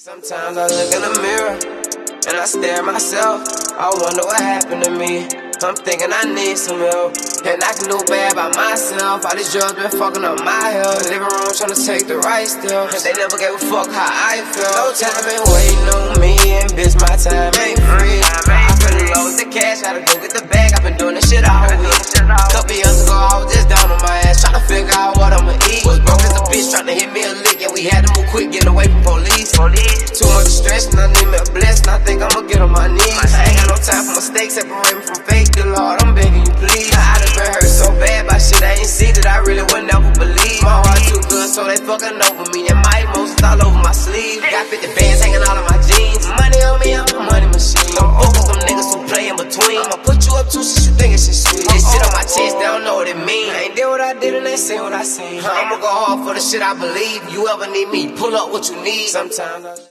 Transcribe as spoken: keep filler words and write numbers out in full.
Sometimes I look in the mirror and I stare at myself. I wonder what happened to me. I'm thinking I need some help, and I can do bad by myself. All these drugs been fucking up my health. Living room trying to take the right steps, they never gave a fuck how I felt. No time been waiting on me, and bitch my time ain't free. I fell in love with the cash, gotta go get the bag. I've been doing this shit all week. Couple years ago I was just down on my ass, trying to figure out what I'ma eat. Was broke as a bitch trying to hit me a lick, and we had to move quick, get away from police. Too much stress, and I need me a blessing. I think I'ma get on my knees. I ain't got no time for mistakes, separate me from fake. The Lord, I'm begging you, please. I done been hurt so bad by shit I ain't see that I really would never believe. My heart too good, so they fucking over me, and my emotions all over my sleeve. Got fifty bands hanging out of my jeans. Money on me, I'm a money machine. I'm focused on niggas who play in between. I'ma put you up too since you think it's shit sweet. This shit on my chest, they don't know what it mean. I ain't did what I did and they say what I say. I'ma go hard for the shit I believe. You ever need me, pull up what you need. Sometimes I